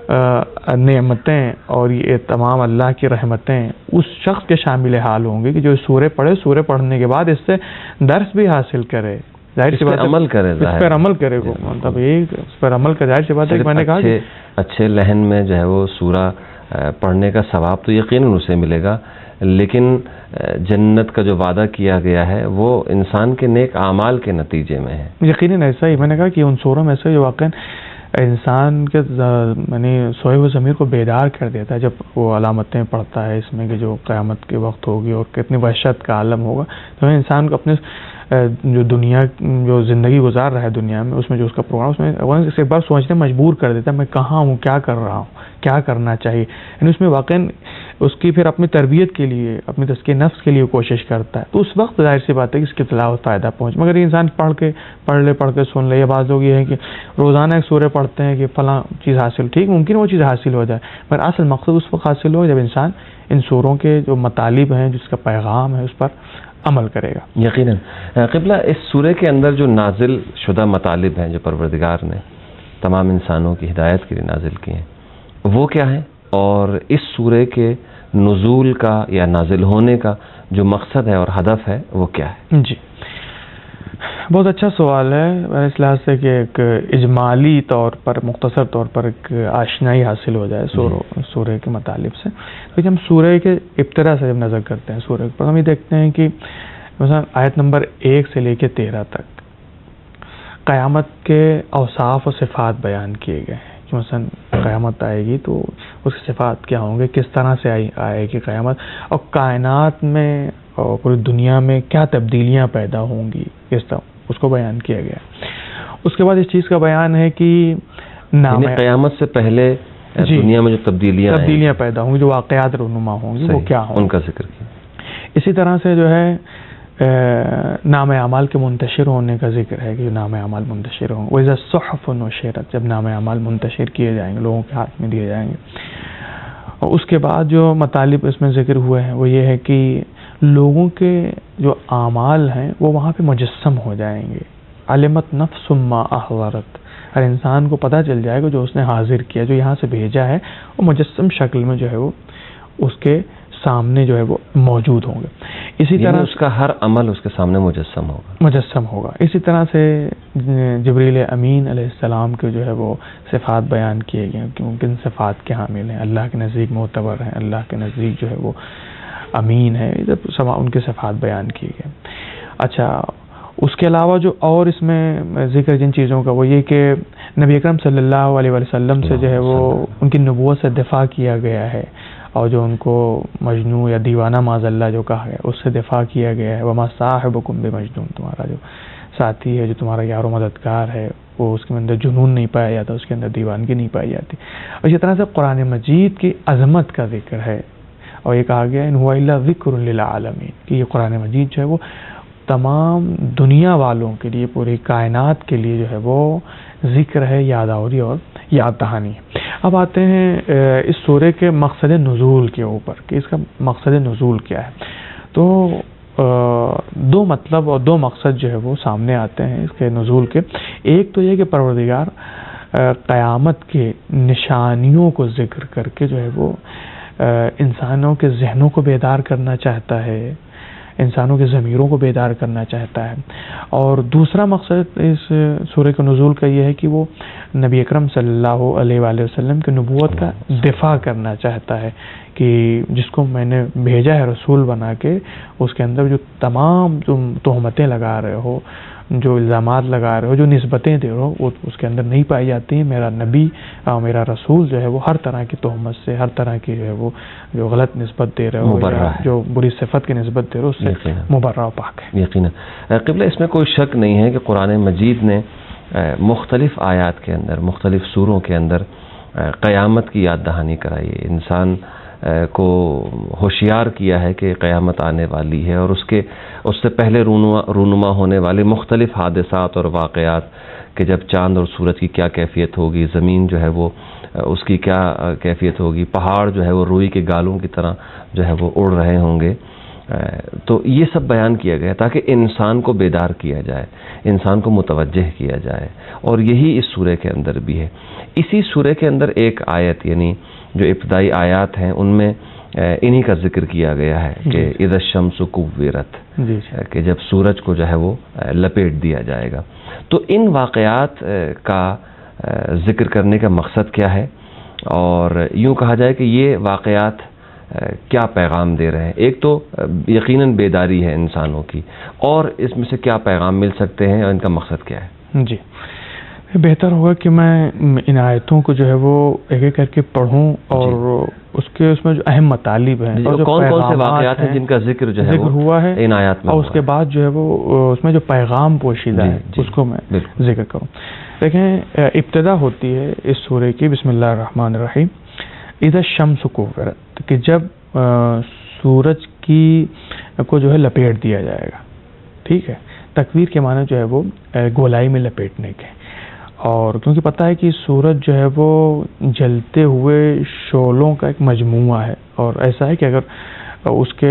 نعمتیں اور یہ تمام اللہ کی رحمتیں اس شخص کے شامل حال ہوں گے کہ جو سورہ پڑھے، سورہ پڑھنے کے بعد اس سے درس بھی حاصل کرے، ظاہر سی بات عمل کرے، اس پر عمل کرے گا، مطلب ایک اس پر عمل کا ظاہر سی بات ہے. میں نے کہا کہ اچھے لہن میں جو ہے وہ سورہ پڑھنے کا ثواب تو یقیناً اسے ملے گا، لیکن جنت کا جو وعدہ کیا گیا ہے وہ انسان کے نیک اعمال کے نتیجے میں ہے. یقیناً ایسا ہی، میں نے کہا کہ ان سوروں میں ایسا جو واقعاً انسان کے یعنی سوئے ہوئے ضمیر کو بیدار کر دیتا ہے جب وہ علامتیں پڑھتا ہے اس میں کہ جو قیامت کے وقت ہوگی اور کتنی وحشت کا عالم ہوگا. تو انسان کو اپنے جو دنیا جو زندگی گزار رہا ہے دنیا میں، اس میں جو اس کا پروگرام، اس میں اس ایک بار سوچنے مجبور کر دیتا ہے میں کہاں ہوں، کیا کر رہا ہوں، کیا کرنا چاہیے. یعنی اس میں واقعاً اس کی پھر اپنی تربیت کے لیے، اپنی تزکیہ نفس کے لیے کوشش کرتا ہے. تو اس وقت ظاہر سی بات ہے کہ اس کی تلاوت فائدہ پہنچ. مگر یہ انسان پڑھ کے پڑھ لے پڑھ کے سن لے. یہ بعض لوگ یہ ہے کہ روزانہ ایک سورہ پڑھتے ہیں کہ فلاں چیز حاصل، ٹھیک ممکن وہ چیز حاصل ہو جائے، مگر اصل مقصد اس وقت حاصل ہو جب انسان ان سوروں کے جو مطالب ہیں، جس کا پیغام ہے، اس پر عمل کرے گا. یقیناً قبلہ اس سورے کے اندر جو نازل شدہ مطالب ہیں جو پروردگار نے تمام انسانوں کی ہدایت کے لیے نازل کیے ہیں وہ کیا ہیں، اور اس سورے کے نزول کا یا نازل ہونے کا جو مقصد ہے اور ہدف ہے وہ کیا ہے؟ جی، بہت اچھا سوال ہے. اس لحاظ سے کہ ایک اجمالی طور پر، مختصر طور پر ایک آشنائی حاصل ہو جائے سورے کے مطالب سے. لیکن ہم سورے کے ابتدا سے جب نظر کرتے ہیں سورے پر، ہم یہ دیکھتے ہیں کہ مثلا آیت نمبر ایک سے لے کے تیرہ تک قیامت کے اوصاف و صفات بیان کیے گئے ہیں. کہ مثلا قیامت آئے گی تو اس کی صفات کیا ہوں گے، کس طرح سے آئے گی قیامت، اور کائنات میں اور پوری دنیا میں کیا تبدیلیاں پیدا ہوں گی، اس طرح اس کو بیان کیا گیا. اس کے بعد اس چیز کا بیان ہے کہ نام قیامت سے پہلے دنیا میں جو تبدیلیاں تبدیلیاں پیدا ہوں گی، جو واقعات رونما ہوں گی وہ کیا ہوں، ان کا ذکر کیا. اسی طرح سے جو ہے نام اعمال کے منتشر ہونے کا ذکر ہے کہ جو نام اعمال منتشر ہوں. وَإِذَا الصُّحُفُ نُشِرَتْ، جب نام اعمال منتشر کیے جائیں گے، لوگوں کے ہاتھ میں دیے جائیں گے. اور اس کے بعد جو مطالب اس میں ذکر ہوئے ہیں وہ یہ ہے کہ لوگوں کے جو اعمال ہیں وہ وہاں پہ مجسم ہو جائیں گے. علمت نفس ما احضرت، ہر انسان کو پتہ چل جائے گا جو اس نے حاضر کیا، جو یہاں سے بھیجا ہے، وہ مجسم شکل میں جو ہے وہ اس کے سامنے جو ہے وہ موجود ہوں گے. اسی طرح اس کا ہر عمل اس کے سامنے مجسم ہوگا مجسم ہوگا. اسی طرح سے جبریل امین علیہ السلام کے جو ہے وہ صفات بیان کیے گئے کہ کن صفات کے حامل ہیں، اللہ کے نزدیک معتبر ہیں، اللہ کے نزدیک جو ہے وہ امین ہے، سب ان کے صفات بیان کیے گئے. اچھا، اس کے علاوہ جو اور اس میں ذکر جن چیزوں کا وہ یہ کہ نبی اکرم صلی اللہ علیہ وسلم سے جو ہے وہ ان کی نبوت سے دفاع کیا گیا ہے، اور جو ان کو مجنون یا دیوانہ معاذ اللہ جو کہا گیا اس سے دفاع کیا گیا ہے. وما صاحبکم بمجنون، تمہارا جو ساتھی ہے، جو تمہارا یار و مددگار ہے، وہ اس کے اندر جنون نہیں پایا جاتا، اس کے اندر دیوانگی نہیں پائی جاتی. اور اسی طرح سے قرآن مجید کی عظمت کا ذکر ہے، اور یہ کہا گیا ان هو الا ذکر للعالمین، کہ یہ قرآن مجید جو ہے وہ تمام دنیا والوں کے لیے، پوری کائنات کے لیے جو ہے وہ ذکر ہے، یادآوری اور یاد دہانی ہے. اب آتے ہیں اس سورے کے مقصد نزول کے اوپر کہ اس کا مقصد نزول کیا ہے. تو دو مطلب اور دو مقصد جو ہے وہ سامنے آتے ہیں اس کے نزول کے. ایک تو یہ کہ پروردگار قیامت کے نشانیوں کو ذکر کر کے جو ہے وہ انسانوں کے ذہنوں کو بیدار کرنا چاہتا ہے، انسانوں کے ضمیروں کو بیدار کرنا چاہتا ہے. اور دوسرا مقصد اس سورہ کے نزول کا یہ ہے کہ وہ نبی اکرم صلی اللہ علیہ وآلہ وسلم کی نبوت کا دفاع کرنا چاہتا ہے کہ جس کو میں نے بھیجا ہے رسول بنا کے، اس کے اندر جو تمام تم تہمتیں لگا رہے ہو، جو الزامات لگا رہے ہو، جو نسبتیں دے رہے ہو، وہ اس کے اندر نہیں پائی جاتی ہیں. میرا نبی اور میرا رسول جو ہے وہ ہر طرح کی تہمت سے، ہر طرح کی جو ہے وہ جو غلط نسبت دے رہے ہو، جو بری صفت کی نسبت دے رہے ہو، اس سے مبرہ و پاک ہے. یقینا قبلہ، اس میں کوئی شک نہیں ہے کہ قرآن مجید نے مختلف آیات کے اندر، مختلف سوروں کے اندر قیامت کی یاد دہانی کرائی ہے، انسان کو ہوشیار کیا ہے کہ قیامت آنے والی ہے، اور اس کے اس سے پہلے رونما رونما ہونے والے مختلف حادثات اور واقعات کہ جب چاند اور سورج کی کیا کیفیت ہوگی، زمین جو ہے وہ اس کی کیا کیفیت ہوگی، پہاڑ جو ہے وہ روئی کے گالوں کی طرح جو ہے وہ اڑ رہے ہوں گے. تو یہ سب بیان کیا گیا تاکہ انسان کو بیدار کیا جائے، انسان کو متوجہ کیا جائے، اور یہی اس سورہ کے اندر بھی ہے. اسی سورہ کے اندر ایک آیت، یعنی جو ابتدائی آیات ہیں ان میں انہی کا ذکر کیا گیا ہے کہ اذا الشمس کوورت، کہ جب سورج کو جو ہے وہ لپیٹ دیا جائے گا. تو ان واقعات کا ذکر کرنے کا مقصد کیا ہے، اور یوں کہا جائے کہ یہ واقعات کیا پیغام دے رہے ہیں. ایک تو یقیناً بیداری ہے انسانوں کی، اور اس میں سے کیا پیغام مل سکتے ہیں اور ان کا مقصد کیا ہے. جی، بہتر ہوگا کہ میں ان آیتوں کو جو ہے وہ ایک ایک کر کے پڑھوں، اور اس کے اس میں جو اہم مطالب ہیں اور جو کون کون سے واقعات ہیں جن کا ذکر جو ہے ذکر ہوا ہے ان آیات میں، اور اس کے بعد جو ہے وہ اس میں جو پیغام پوشیدہ ہے اس کو میں ذکر کروں. دیکھیں، ابتدا ہوتی ہے اس سورہ کی بسم اللہ الرحمن الرحیم، اذا الشمس کوورت، کہ جب سورج کی کو جو ہے لپیٹ دیا جائے گا. ٹھیک ہے، تکویر کے معنی جو ہے وہ گولائی میں لپیٹنے کے، اور کیونکہ پتہ ہے کہ سورج جو ہے وہ جلتے ہوئے شعلوں کا ایک مجموعہ ہے، اور ایسا ہے کہ اگر اس کے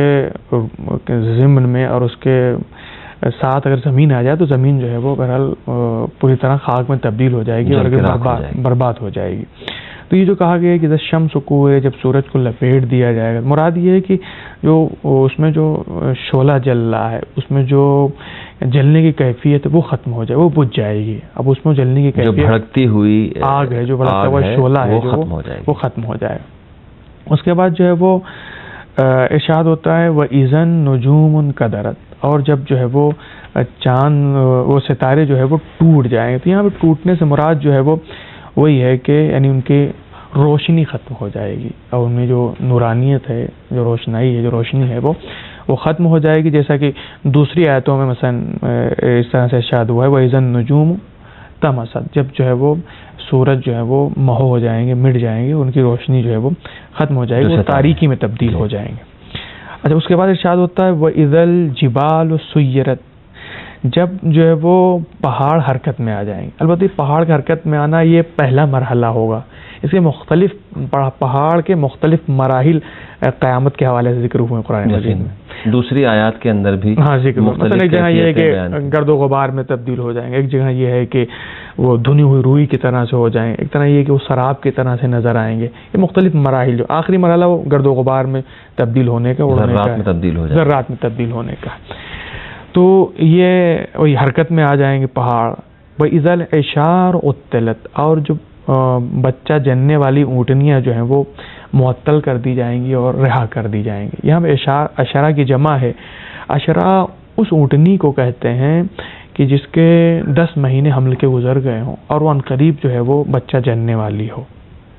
ضمن میں اور اس کے ساتھ اگر زمین آ جائے تو زمین جو ہے وہ بہرحال پوری طرح خاک میں تبدیل ہو جائے گی اور برباد برباد ہو جائے گی. تو یہ جو کہا گیا ہے کہ جب شمس کو جب سورج کو لپیٹ دیا جائے گا، مراد یہ ہے کہ جو اس میں جو شعلہ جل رہا ہے، اس میں جو جلنے کی کیفیت ہے وہ ختم ہو جائے، وہ بجھ جائے گی. اب اس میں جلنے کی کیفیت، جو بھڑکتی ہوئی آگ ہے، جو بھڑکتا ہوا شعلہ ہے، وہ ختم ہو جائے. اس کے بعد جو ہے وہ ارشاد ہوتا ہے وَإِذَا النُّجُومُ انْكَدَرَتْ، اور جب جو ہے وہ چاند وہ ستارے جو ہے وہ ٹوٹ جائیں گے. تو یہاں پہ ٹوٹنے سے مراد جو ہے وہ وہی ہے کہ یعنی ان کی روشنی ختم ہو جائے گی، اور ان میں جو نورانیت ہے، جو روشنائی ہے، جو روشنی ہے وہ وہ ختم ہو جائے گی. جیسا کہ دوسری آیتوں میں مثلا اس طرح سے ارشاد ہوا ہے وَإِذَا النُّجُومُ طَمَسَتْ، جب جو ہے وہ سورج جو ہے وہ مہو ہو جائیں گے، مٹ جائیں گے، ان کی روشنی جو ہے وہ ختم ہو جائے گی، وہ تاریکی میں تبدیل ہو جائیں گے. اچھا، اس کے بعد ارشاد ہوتا ہے وَإِذَا الْجِبَالُ سُيِّرَتْ، جب جو ہے وہ پہاڑ حرکت میں آ جائیں گے. البتہ پہاڑ کے حرکت میں آنا یہ پہلا مرحلہ ہوگا، اس کے مختلف پہاڑ کے مختلف مراحل قیامت کے حوالے سے ذکر ہوئے قرآن مجید میں. دوسری آیات کے اندر بھی ہاں ذکر مثلا ایک جگہ یہ ہے کہ گرد و غبار میں تبدیل ہو جائیں گے، ایک جگہ یہ ہے کہ وہ دھنی ہوئی روئی کی طرح سے ہو جائیں، ایک طرح یہ کہ وہ سراب کی طرح سے نظر آئیں گے. یہ مختلف مراحل، جو آخری مرحلہ وہ گرد و غبار میں تبدیل ہونے کا، ذرات میں تبدیل ہو جائیں ذرات میں تبدیل ہونے کا. تو یہ وہی حرکت میں آ جائیں گے پہاڑ. وَإِذَا الْعِشَارُ عُطِّلَتْ، اور جو بچہ جننے والی اونٹنیاں جو ہیں وہ معطل کر دی جائیں گی اور رہا کر دی جائیں گی. یہاں پہ اشرا کی جمع ہے. اشرا اس اونٹنی کو کہتے ہیں کہ جس کے دس مہینے حمل کے گزر گئے ہوں اور وہ عنقریب جو ہے وہ بچہ جننے والی ہو.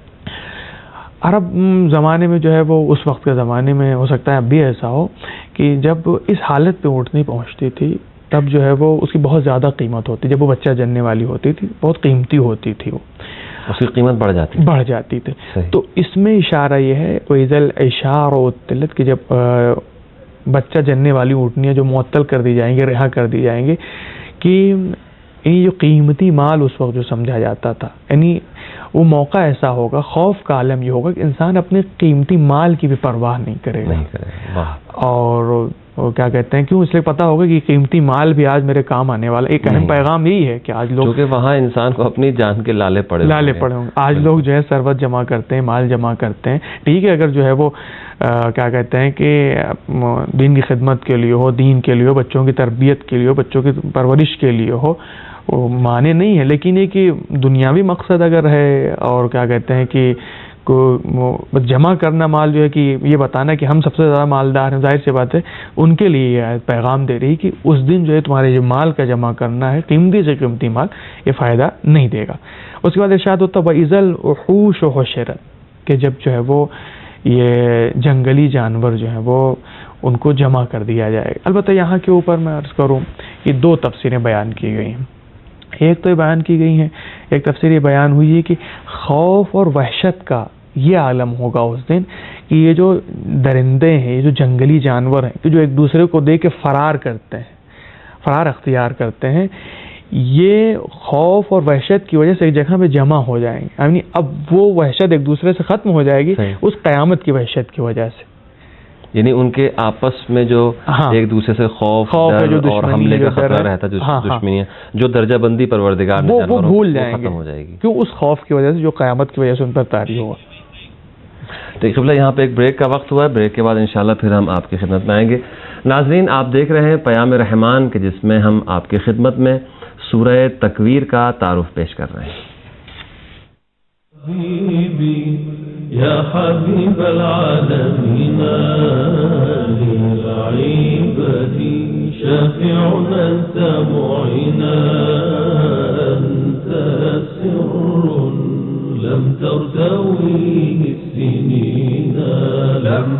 عرب زمانے میں جو ہے وہ اس وقت کے زمانے میں ہو سکتا ہے اب بھی ایسا ہو کہ جب اس حالت پہ اونٹنی پہنچتی تھی تب جو ہے وہ اس کی بہت زیادہ قیمت ہوتی. جب وہ بچہ جننے والی ہوتی تھی بہت قیمتی ہوتی تھی، وہ اس کی قیمت بڑھ جاتی بڑھ جاتی تھی. تو اس میں اشارہ یہ ہے وَإِذَا الْعِشَارُ عُطِّلَتْ کہ جب بچہ جننے والی اونٹنیاں جو معطل کر دی جائیں گے، رہا کر دی جائیں گے، کہ یہ جو قیمتی مال اس وقت جو سمجھا جاتا تھا، یعنی وہ موقع ایسا ہوگا، خوف کا عالم یہ ہوگا کہ انسان اپنے قیمتی مال کی بھی پرواہ نہیں کرے گا. نہیں کرے گا. اور کیا کہتے ہیں، کیوں؟ اس لیے پتا ہوگا کہ قیمتی مال بھی آج میرے کام آنے والا. ایک اہم پیغام یہی ہے کہ آج لوگ، کیونکہ وہاں انسان کو اپنی جان کے لالے پڑے لالے پڑے ہوں گے. آج لوگ جو ہے ثروت جمع کرتے ہیں، مال جمع کرتے ہیں. ٹھیک ہے، اگر جو ہے وہ کیا کہتے ہیں کہ دین کی خدمت کے لیے ہو، دین کے لیے ہو، بچوں کی تربیت کے لیے ہو، بچوں کی پرورش کے لیے ہو، وہ مانے نہیں ہے. لیکن یہ کہ دنیاوی مقصد اگر ہے اور کیا کہتے ہیں کہ کو جمع کرنا مال جو ہے کہ یہ بتانا کہ ہم سب سے زیادہ مالدار ہیں، ظاہر سی بات ہے ان کے لیے یہ پیغام دے رہی کہ اس دن جو ہے تمہارے جو مال کا جمع کرنا ہے، قیمتی سے قیمتی مال، یہ فائدہ نہیں دے گا. اس کے بعد ارشاد ہوتا وَإِذَا الْوُحُوشُ حُشِرَتْ کہ جب جو ہے وہ یہ جنگلی جانور جو ہیں وہ ان کو جمع کر دیا جائے گا. البتہ یہاں کے اوپر میں عرض کروں کہ دو تفسیریں بیان کی گئی ہیں. ایک تو یہ بیان کی گئی ہیں، ایک تفسیر یہ بیان ہوئی ہے کہ خوف اور وحشت کا یہ عالم ہوگا اس دن کہ یہ جو درندے ہیں، یہ جو جنگلی جانور ہیں کہ جو ایک دوسرے کو دیکھ کے فرار کرتے ہیں، فرار اختیار کرتے ہیں، یہ خوف اور وحشت کی وجہ سے ایک جگہ پہ جمع ہو جائیں گے. یعنی اب وہ وحشت ایک دوسرے سے ختم ہو جائے گی اس قیامت کی وحشت کی وجہ سے. یعنی ان کے آپس میں جو ایک دوسرے سے خوف اور حملے کا خطرہ رہتا ہے، جو دشمنیاں، جو درجہ بندی پروردگار نے وہ بھول جائیں گے، ختم ہو جائے گی کیوں؟ اس خوف کی وجہ سے جو قیامت کی وجہ سے ان پر طاری ہوا. تو قبلہ یہاں پہ ایک بریک کا وقت ہوا ہے. بریک کے بعد انشاءاللہ پھر ہم آپ کی خدمت میں آئیں گے. ناظرین، آپ دیکھ رہے ہیں پیام رحمان کے جس میں ہم آپ کی خدمت میں سورہ تکویر کا تعارف پیش کر رہے ہیں. یا حبیب العالمین للعبادی شفیعنا انت معینا انت سر لم ترتوی السنین لم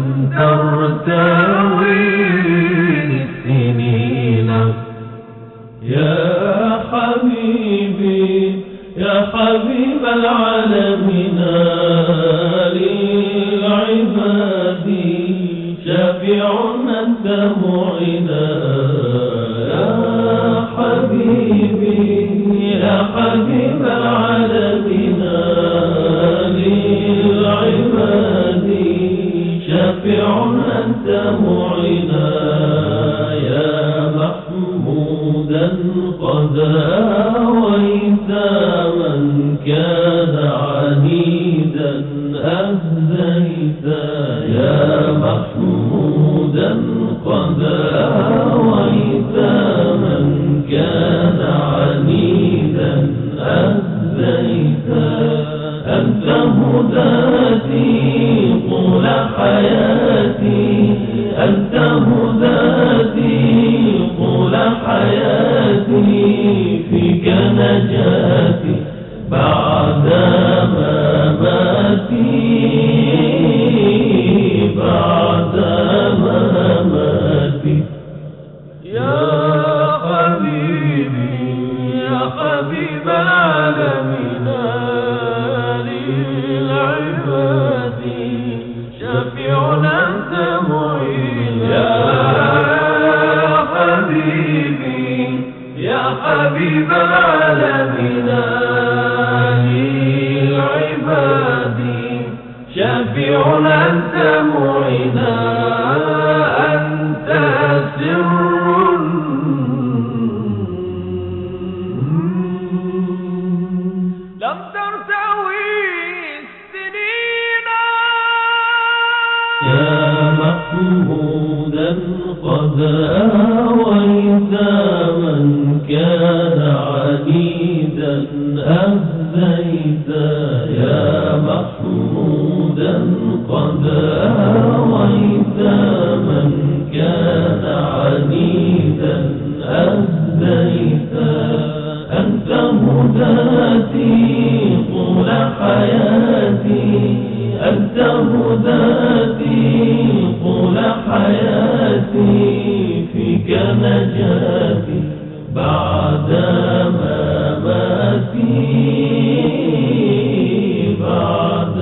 ترتوی السنین یا حبیبی یا حبیب العالمین للعباد شفیعنا انت معینا یا حبیبی یا حبیب العالمین للعباد شفیعنا انت معینا یا محمودا قد آویت من كان عنيدا أهديت يا محمودا قد آويت من كان عنيدا أهديت أنت هداتي طول حياتي أنت هداتي طول حياتي فيك نجاتي بعد مماتي بعد مماتي يا حبيبي يا حبيب العالمين للعباد شفيعنا أنت معين يا حبيبي يا حبيب العالمين للعباد شفيعنا أنت معينا أنت محمودا قد آويت من كان عنيدا أهديت يا محمودا قد آويت من كان عنيدا أهديت أنت هداتي طول حياتي أنت هداتي طول حياتي فيك نجاتي بعد مماتي بعد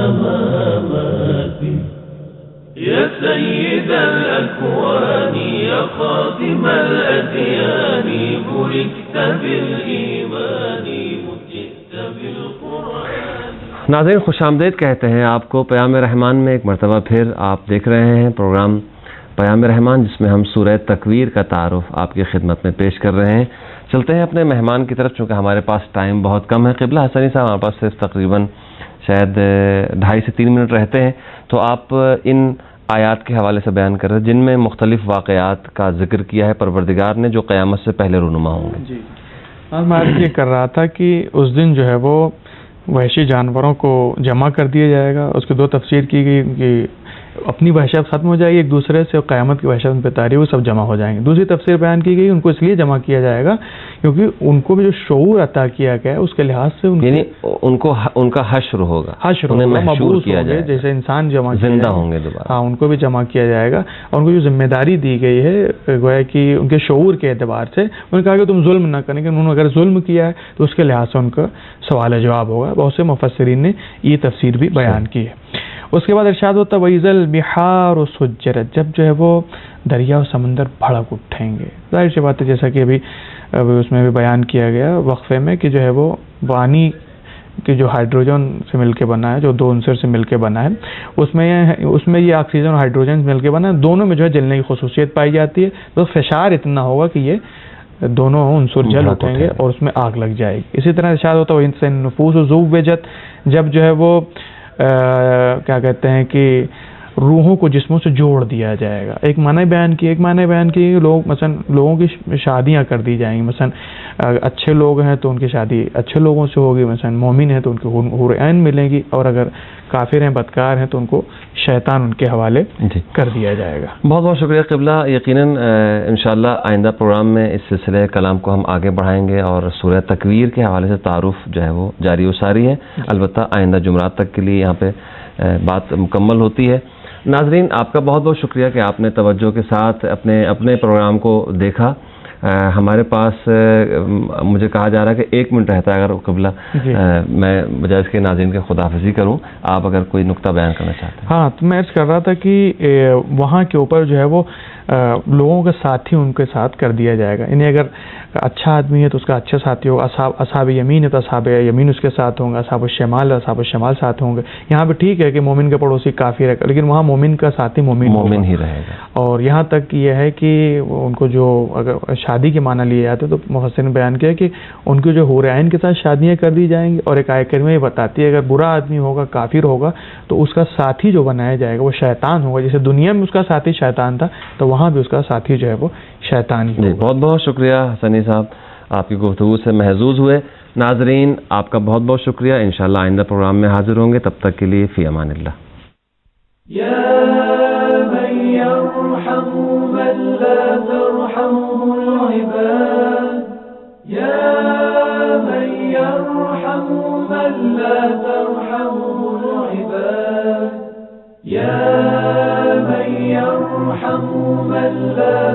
مماتي يا سيد الأكوان يا خاتم الأديان بركت بالإيمان مجئت بالقرآن. ناظرین خوش آمدید کہتے ہیں آپ کو پیام رحمان میں ایک مرتبہ پھر. آپ دیکھ رہے ہیں پروگرام پیام رحمان جس میں ہم سورہ تکویر کا تعارف آپ کی خدمت میں پیش کر رہے ہیں. چلتے ہیں اپنے مہمان کی طرف چونکہ ہمارے پاس ٹائم بہت کم ہے. قبلہ حسنی صاحب ہمارے پاس صرف تقریباً شاید ڈھائی سے تین منٹ رہتے ہیں تو آپ ان آیات کے حوالے سے بیان کر رہے ہیں جن میں مختلف واقعات کا ذکر کیا ہے پروردگار نے جو قیامت سے پہلے رونما ہوں گے. جی میں یہ کر رہا تھا کہ اس دن جو ہے وہ وحشی جانوروں کو جمع کر دیا جائے گا. اس کی دو تفسیر کی گئی کہ اپنی وحشت ختم ہو جائے گی ایک دوسرے سے, اور قیامت کی وحشت پہ تاری وہ سب جمع ہو جائیں گے. دوسری تفسیر بیان کی گئی ان کو اس لیے جمع کیا جائے گا کیونکہ ان کو بھی جو شعور عطا کیا گیا ہے اس کے لحاظ سے یعنی ان کو ان کا حشر ہوگا, حشر ہوگا, مبعوث ہوں گے جیسے انسان جمع زندہ ہوں گے دوبارہ. ہاں ان کو بھی جمع کیا جائے گا اور ان کو جو ذمہ داری دی گئی ہے گویا کہ ان کے شعور کے اعتبار سے انہوں نے کہا کہ تم ظلم نہ کریں, کہ انہوں نے اگر ظلم کیا ہے تو اس کے لحاظ سے ان کا سوال جواب ہوگا. بہت سے مفسرین نے یہ تفسیر بھی بیان کی ہے. اس کے بعد ارشاد ہوتا وَإِذَا الْبِحَارُ سُجِّرَتْ, جب جو ہے وہ دریا و سمندر بھڑک اٹھیں گے. ظاہر سی بات ہے جیسا کہ ابھی اس میں بھی بیان کیا گیا وقفے میں کہ جو ہے وہ پانی کہ جو ہائیڈروجن سے مل کے بنا ہے, جو دو عنصر سے مل کے بنا ہے, اس میں اس میں یہ آکسیجن اور ہائیڈروجن مل کے بنا ہے, دونوں میں جو ہے جلنے کی خصوصیت پائی جاتی ہے. تو فشار اتنا ہوگا کہ یہ دونوں عنصر جل اٹھیں گے اور اس میں آگ لگ جائے گی. اسی طرح ارشاد ہوتا ہے النفوس زوجت, جب جو ہے وہ کیا کہتے ہیں کہ روحوں کو جسموں سے جوڑ دیا جائے گا. ایک معنی بیان کی ایک معنی بیان کی لوگ مثلا لوگوں کی شادیاں کر دی جائیں گی. مثلا اچھے لوگ ہیں تو ان کی شادی اچھے لوگوں سے ہوگی, مثلا مومن ہیں تو ان کو حور عین ملیں گی, اور اگر کافر ہیں بدکار ہیں تو ان کو شیطان ان کے حوالے کر دیا جائے گا. بہت بہت شکریہ قبلہ. یقیناً انشاءاللہ آئندہ پروگرام میں اس سلسلے کلام کو ہم آگے بڑھائیں گے اور سورہ تکویر کے حوالے سے تعارف جو ہے وہ جاری و ساری ہے. البتہ آئندہ جمعرات تک کے لیے یہاں پہ بات مکمل ہوتی ہے. ناظرین آپ کا بہت بہت شکریہ کہ آپ نے توجہ کے ساتھ اپنے اپنے پروگرام کو دیکھا. ہمارے پاس مجھے کہا جا رہا ہے کہ ایک منٹ رہتا ہے. اگر قبلہ میں بجائے اس کے ناظرین کے خداحافظی کروں, آپ اگر کوئی نقطہ بیان کرنا چاہتے ہیں. ہاں تو میں عرض کر رہا تھا کہ وہاں کے اوپر جو ہے وہ لوگوں کا ساتھی ان کے ساتھ کر دیا جائے گا. یعنی اگر اچھا آدمی ہے تو اس کا اچھا ساتھی ہوگا, اصحاب اصحاب یمین ہے تو اصحاب یمین اس کے ساتھ ہوں گے, اصحاب الشمال ہے اصحاب الشمال ساتھ ہوں گے. یہاں پہ ٹھیک ہے کہ مومن کا پڑوسی کافر ہے لیکن وہاں مومن کا ساتھی مومن مومن ہی رہے گا. اور یہاں تک یہ ہے کہ ان کو جو اگر شادی کے معنی لیے جاتے تو مفسرین نے بیان کیا کہ ان کو جو حور عین کے ساتھ شادیاں کر دی جائیں گی. اور ایک آیت کریمہ یہ بتاتی ہے اگر برا آدمی ہوگا کافر ہوگا تو اس کا ساتھی جو بنایا جائے گا وہ شیطان ہوگا. جیسے دنیا میں اس کا ساتھی شیطان تھا تو وہاں بھی اس کا ساتھی جو ہے وہ شیطان ہی ہوگا. بہت بہت شکریہ حسنی صاحب, آپ کی گفتگو سے محظوظ ہوئے. ناظرین آپ کا بہت بہت شکریہ. انشاءاللہ آئندہ پروگرام میں حاضر ہوں گے. تب تک کے لیے فی امان اللہ. یا من یرحم من لا ترحمه العباد, یا من یرحم من لا ترحمه العباد, یا من یرحم من لا